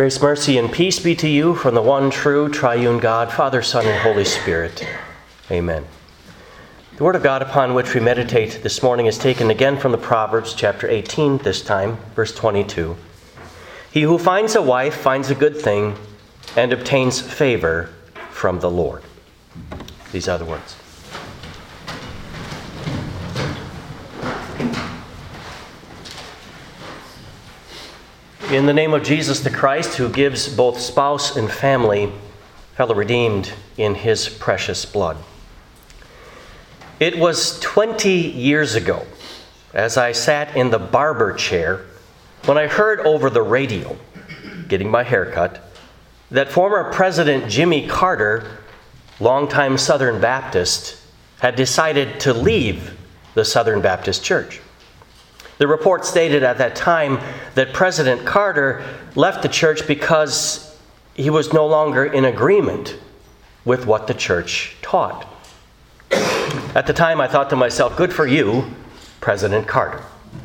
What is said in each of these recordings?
Grace, mercy, and peace be to you from the one true triune God, Father, Son, and Holy Spirit. Amen. The word of God upon which we meditate this morning is taken again from the Proverbs chapter 18, this time, verse 22. He who finds a wife finds a good thing and obtains favor from the Lord. These are the words. In the name of Jesus the Christ, who gives both spouse and family, fellow redeemed in his precious blood. It was 20 years ago, as I sat in the barber chair, when I heard over the radio, getting my hair cut, that former President Jimmy Carter, longtime Southern Baptist, had decided to leave the Southern Baptist Church. The report stated at that time that President Carter left the church because he was no longer in agreement with what the church taught. At the time, I thought to myself, good for you, President Carter.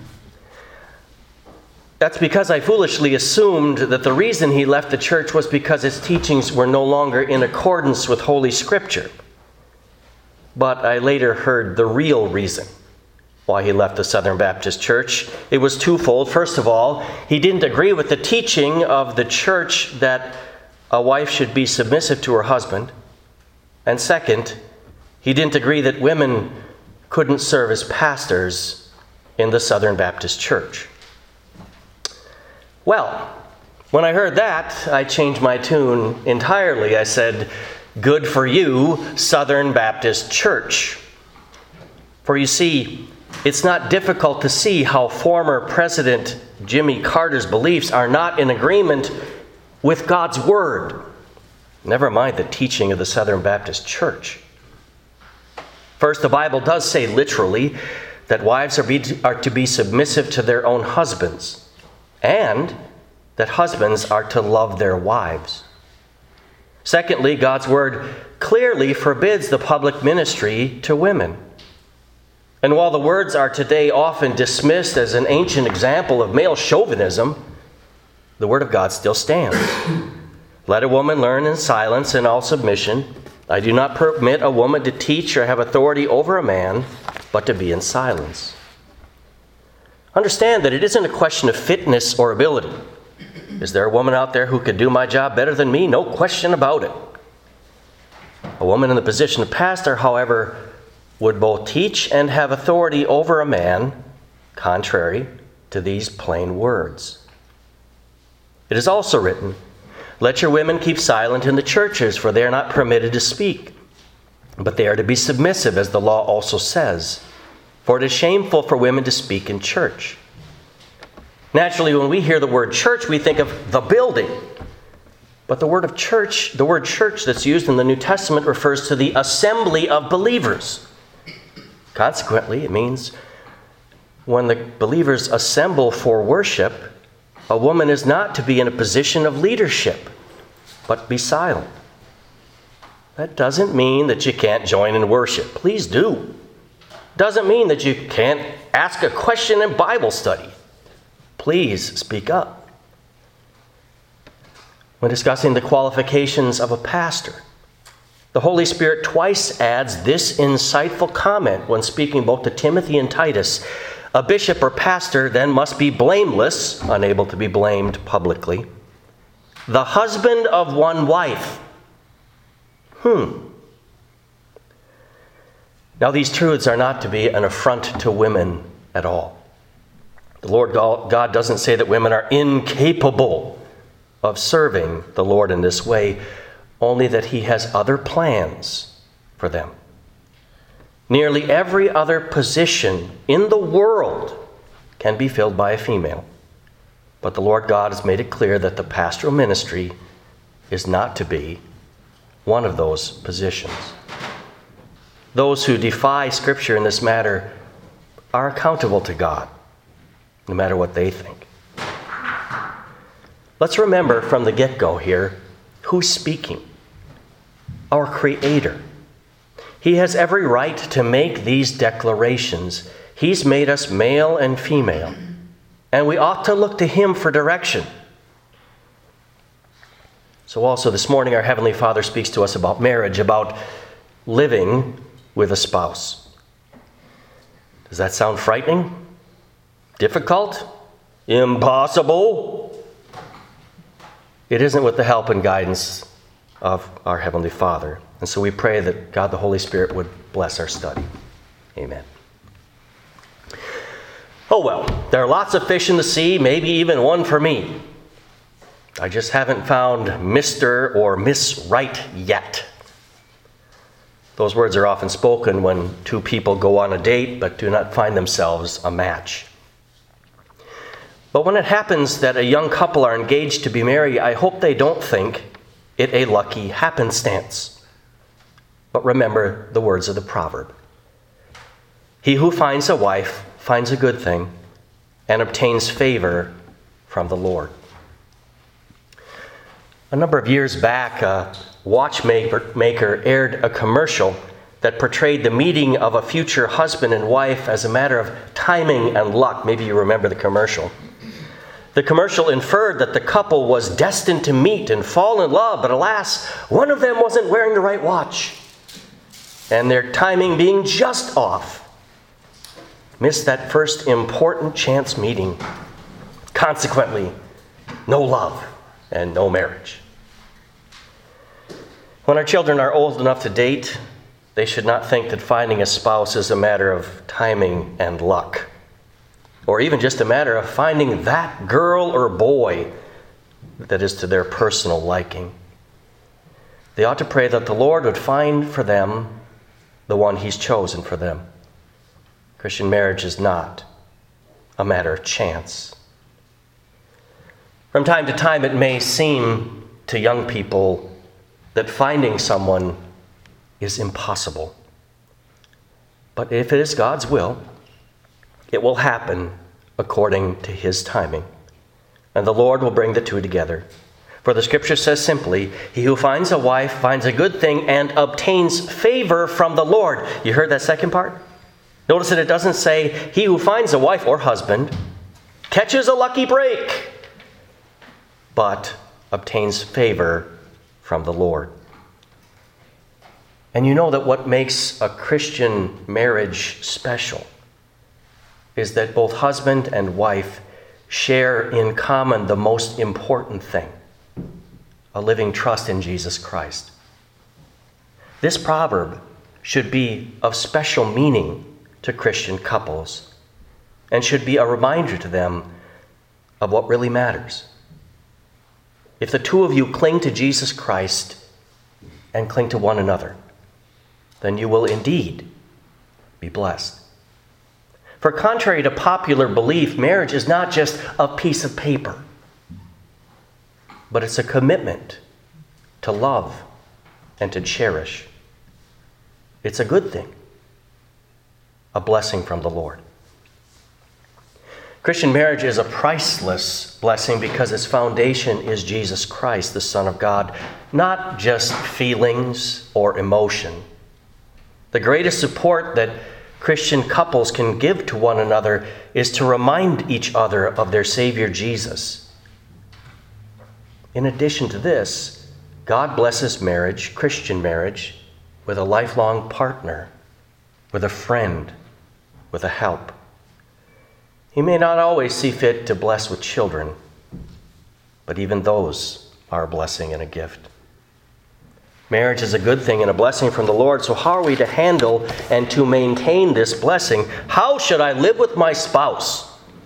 That's because I foolishly assumed that the reason he left the church was because its teachings were no longer in accordance with Holy Scripture. But I later heard the real reason why he left the Southern Baptist Church. It was twofold. First of all, he didn't agree with the teaching of the church that a wife should be submissive to her husband. And second, he didn't agree that women couldn't serve as pastors in the Southern Baptist Church. Well, when I heard that, I changed my tune entirely. I said, good for you, Southern Baptist Church. For you see, it's not difficult to see how former President Jimmy Carter's beliefs are not in agreement with God's Word. Never mind the teaching of the Southern Baptist Church. First, the Bible does say literally that wives are to be submissive to their own husbands, and that husbands are to love their wives. Secondly, God's Word clearly forbids the public ministry to women. And while the words are today often dismissed as an ancient example of male chauvinism, the Word of God still stands. Let a woman learn in silence and all submission. I do not permit a woman to teach or have authority over a man, but to be in silence. Understand that it isn't a question of fitness or ability. Is there a woman out there who could do my job better than me? No question about it. A woman in the position of pastor, however, would both teach and have authority over a man, contrary to these plain words. It is also written, let your women keep silent in the churches, for they are not permitted to speak, but they are to be submissive, as the law also says. For it is shameful for women to speak in church. Naturally, when we hear the word church, we think of the building. But the word church that's used in the New Testament refers to the assembly of believers. Consequently, it means when the believers assemble for worship, a woman is not to be in a position of leadership, but be silent. That doesn't mean that you can't join in worship. Please do. Doesn't mean that you can't ask a question in Bible study. Please speak up. When discussing the qualifications of a pastor, the Holy Spirit twice adds this insightful comment when speaking both to Timothy and Titus. A bishop or pastor then must be blameless, unable to be blamed publicly, the husband of one wife. Now these truths are not to be an affront to women at all. The Lord God doesn't say that women are incapable of serving the Lord in this way, only that he has other plans for them. Nearly every other position in the world can be filled by a female. But the Lord God has made it clear that the pastoral ministry is not to be one of those positions. Those who defy Scripture in this matter are accountable to God, no matter what they think. Let's remember from the get-go here, who's speaking? Our Creator. He has every right to make these declarations. He's made us male and female, and we ought to look to him for direction. So also this morning our Heavenly Father speaks to us about marriage, about living with a spouse. Does that sound frightening? Difficult? Impossible? It isn't with the help and guidance of our Heavenly Father. And so we pray that God the Holy Spirit would bless our study. Amen. Oh well, there are lots of fish in the sea, maybe even one for me. I just haven't found Mr. or Miss Right yet. Those words are often spoken when two people go on a date but do not find themselves a match. But when it happens that a young couple are engaged to be married, I hope they don't think it a lucky happenstance. But remember the words of the proverb. He who finds a wife finds a good thing and obtains favor from the Lord. A number of years back, a watchmaker aired a commercial that portrayed the meeting of a future husband and wife as a matter of timing and luck. Maybe you remember the commercial. The commercial inferred that the couple was destined to meet and fall in love, but alas, one of them wasn't wearing the right watch. And their timing being just off, missed that first important chance meeting. Consequently, no love and no marriage. When our children are old enough to date, they should not think that finding a spouse is a matter of timing and luck, or even just a matter of finding that girl or boy that is to their personal liking. They ought to pray that the Lord would find for them the one He's chosen for them. Christian marriage is not a matter of chance. From time to time, it may seem to young people that finding someone is impossible. But if it is God's will, it will happen according to His timing. And the Lord will bring the two together. For the Scripture says simply, he who finds a wife finds a good thing and obtains favor from the Lord. You heard that second part? Notice that it doesn't say, he who finds a wife or husband catches a lucky break, but obtains favor from the Lord. And you know that what makes a Christian marriage special is that both husband and wife share in common the most important thing, a living trust in Jesus Christ. This proverb should be of special meaning to Christian couples and should be a reminder to them of what really matters. If the two of you cling to Jesus Christ and cling to one another, then you will indeed be blessed. For contrary to popular belief, marriage is not just a piece of paper, but it's a commitment to love and to cherish. It's a good thing, a blessing from the Lord. Christian marriage is a priceless blessing because its foundation is Jesus Christ, the Son of God, not just feelings or emotion. The greatest support that Christian couples can give to one another is to remind each other of their Savior Jesus. In addition to this, God blesses marriage, Christian marriage, with a lifelong partner, with a friend, with a help. He may not always see fit to bless with children, but even those are a blessing and a gift. Marriage is a good thing and a blessing from the Lord, so how are we to handle and to maintain this blessing? How should I live with my spouse?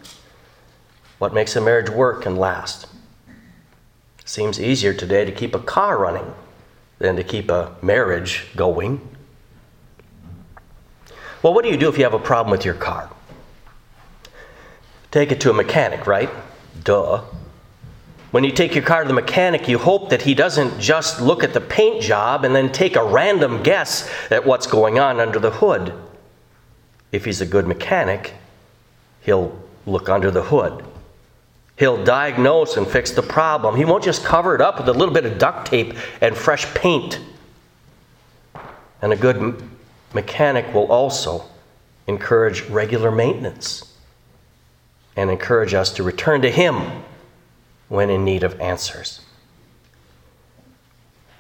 What makes a marriage work and last? It seems easier today to keep a car running than to keep a marriage going. Well, what do you do if you have a problem with your car? Take it to a mechanic, right? Duh. When you take your car to the mechanic, you hope that he doesn't just look at the paint job and then take a random guess at what's going on under the hood. If he's a good mechanic, he'll look under the hood. He'll diagnose and fix the problem. He won't just cover it up with a little bit of duct tape and fresh paint. And a good mechanic will also encourage regular maintenance and encourage us to return to him when in need of answers.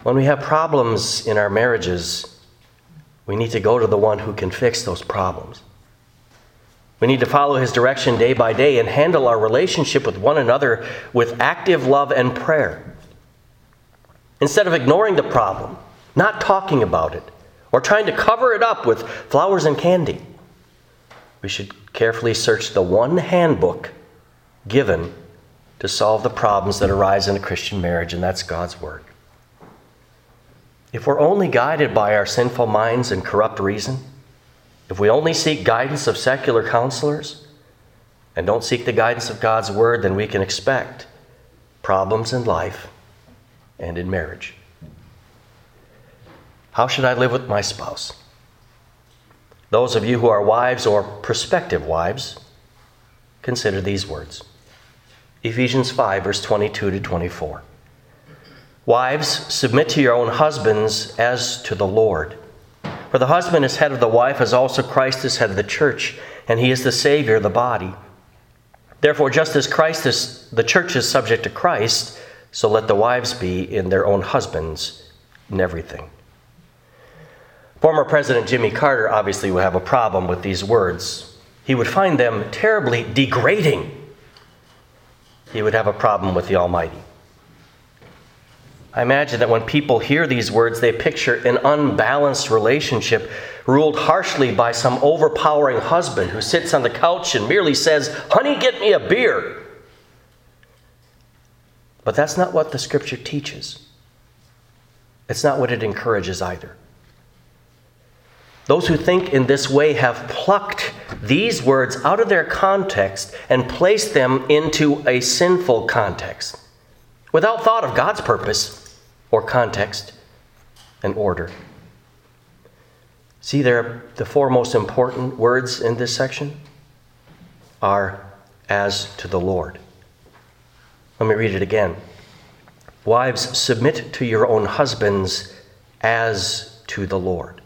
When we have problems in our marriages, we need to go to the one who can fix those problems. We need to follow his direction day by day and handle our relationship with one another with active love and prayer. Instead of ignoring the problem, not talking about it, or trying to cover it up with flowers and candy, we should carefully search the one handbook given to solve the problems that arise in a Christian marriage, and that's God's Word. If we're only guided by our sinful minds and corrupt reason, if we only seek guidance of secular counselors and don't seek the guidance of God's Word, then we can expect problems in life and in marriage. How should I live with my spouse? Those of you who are wives or prospective wives, consider these words. Ephesians 5, verse 22 to 24. Wives, submit to your own husbands as to the Lord. For the husband is head of the wife, as also Christ is head of the church, and he is the Savior of the body. Therefore, just as the church is subject to Christ, so let the wives be in their own husbands in everything. Former President Jimmy Carter obviously would have a problem with these words. He would find them terribly degrading. He would have a problem with the Almighty. I imagine that when people hear these words, they picture an unbalanced relationship ruled harshly by some overpowering husband who sits on the couch and merely says, "Honey, get me a beer." But that's not what the Scripture teaches. It's not what it encourages either. Those who think in this way have plucked these words out of their context and placed them into a sinful context, without thought of God's purpose or context and order. See there, the four most important words in this section are "as to the Lord." Let me read it again. Wives, submit to your own husbands as to the Lord.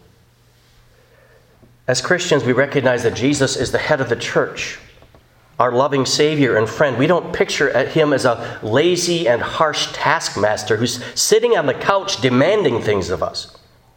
As Christians, we recognize that Jesus is the head of the church, our loving Savior and friend. We don't picture him as a lazy and harsh taskmaster who's sitting on the couch demanding things of us.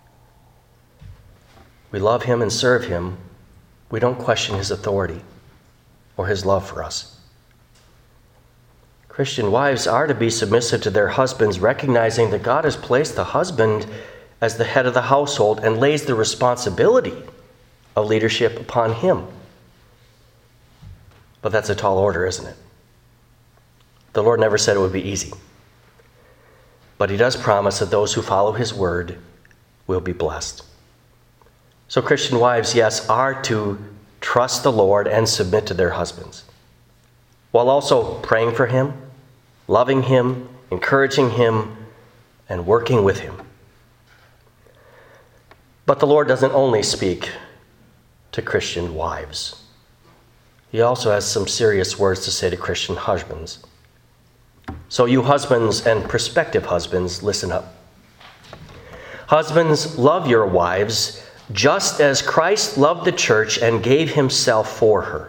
We love him and serve him. We don't question his authority or his love for us. Christian wives are to be submissive to their husbands, recognizing that God has placed the husband as the head of the household and lays the responsibility of leadership upon him. But that's a tall order, isn't it? The Lord never said it would be easy. But he does promise that those who follow his word will be blessed. So Christian wives, yes, are to trust the Lord and submit to their husbands, while also praying for him, loving him, encouraging him, and working with him. But the Lord doesn't only speak to Christian wives. He also has some serious words to say to Christian husbands. So you husbands and prospective husbands, listen up. Husbands, love your wives just as Christ loved the church and gave himself for her.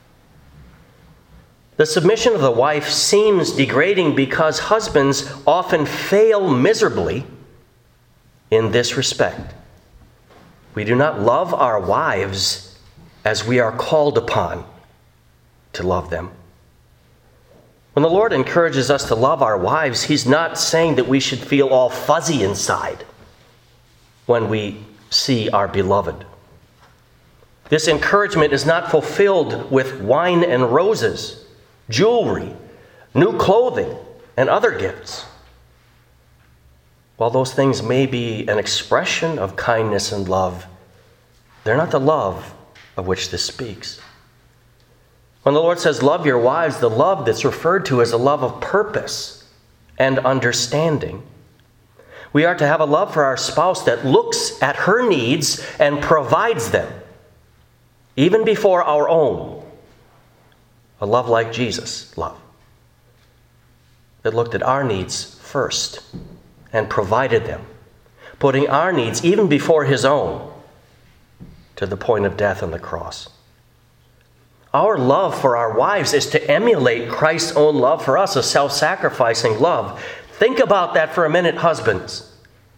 The submission of the wife seems degrading because husbands often fail miserably in this respect. We do not love our wives as we are called upon to love them. When the Lord encourages us to love our wives, he's not saying that we should feel all fuzzy inside when we see our beloved. This encouragement is not fulfilled with wine and roses, jewelry, new clothing, and other gifts. While those things may be an expression of kindness and love, they're not the love of which this speaks. When the Lord says, love your wives, the love that's referred to is a love of purpose and understanding. We are to have a love for our spouse that looks at her needs and provides them, even before our own. A love like Jesus' love, that looked at our needs first and provided them, putting our needs even before his own to the point of death on the cross. Our love for our wives is to emulate Christ's own love for us, a self-sacrificing love. Think about that for a minute, husbands.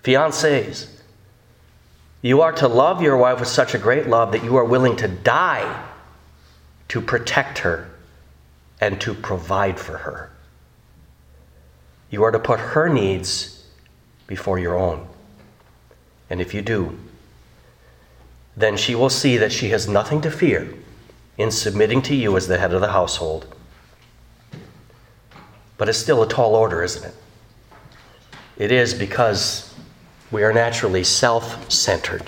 Fiancés, you are to love your wife with such a great love that you are willing to die to protect her and to provide for her. You are to put her needs before your own. And if you do, then she will see that she has nothing to fear in submitting to you as the head of the household. But it's still a tall order, isn't it? It is, because we are naturally self-centered.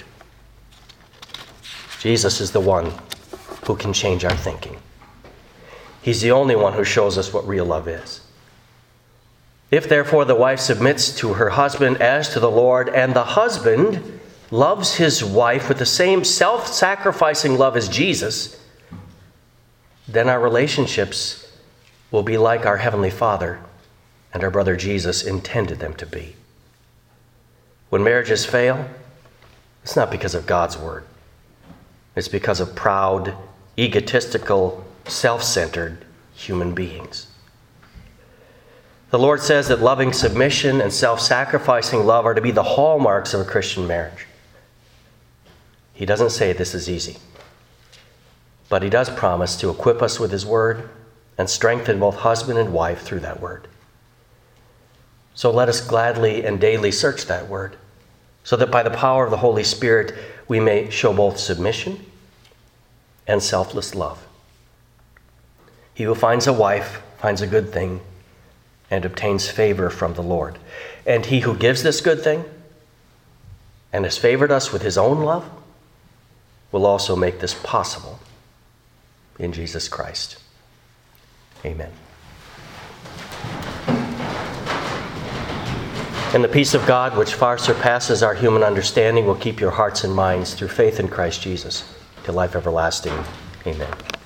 Jesus is the one who can change our thinking. He's the only one who shows us what real love is. If therefore the wife submits to her husband as to the Lord, and the husband loves his wife with the same self-sacrificing love as Jesus, then our relationships will be like our Heavenly Father and our brother Jesus intended them to be. When marriages fail, it's not because of God's word. It's because of proud, egotistical, self-centered human beings. The Lord says that loving submission and self-sacrificing love are to be the hallmarks of a Christian marriage. He doesn't say this is easy, but he does promise to equip us with his word and strengthen both husband and wife through that word. So let us gladly and daily search that word, so that by the power of the Holy Spirit we may show both submission and selfless love. He who finds a wife finds a good thing and obtains favor from the Lord. And he who gives this good thing and has favored us with his own love will also make this possible in Jesus Christ. Amen. And the peace of God, which far surpasses our human understanding, will keep your hearts and minds through faith in Christ Jesus to life everlasting. Amen.